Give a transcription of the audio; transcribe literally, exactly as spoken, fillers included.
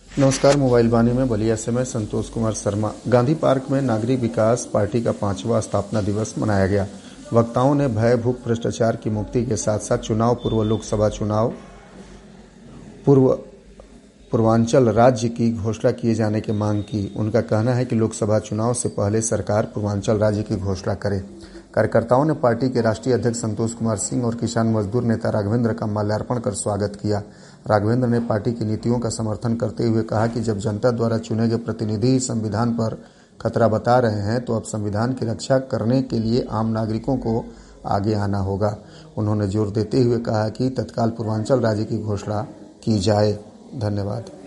नमस्कार। मोबाइल वाणी में बलिया से मैं संतोष कुमार शर्मा। गांधी पार्क में नागरिक विकास पार्टी का पांचवा स्थापना दिवस मनाया गया। वक्ताओं ने भय भूख भ्रष्टाचार की मुक्ति के साथ साथ चुनाव पूर्व लोकसभा चुनाव पूर्व पूर्वांचल राज्य की घोषणा किए जाने की मांग की। उनका कहना है कि लोकसभा चुनाव से पहले सरकार पूर्वांचल राज्य की घोषणा करे। कार्यकर्ताओं ने पार्टी के राष्ट्रीय अध्यक्ष संतोष कुमार सिंह और किसान मजदूर नेता राघवेंद्र का माल्यार्पण कर स्वागत किया। राघवेंद्र ने पार्टी की नीतियों का समर्थन करते हुए कहा कि जब जनता द्वारा चुने गए प्रतिनिधि संविधान पर खतरा बता रहे हैं तो अब संविधान की रक्षा करने के लिए आम नागरिकों को आगे आना होगा। उन्होंने जोर देते हुए कहा कि तत्काल पूर्वांचल राज्य की घोषणा की जाए। धन्यवाद।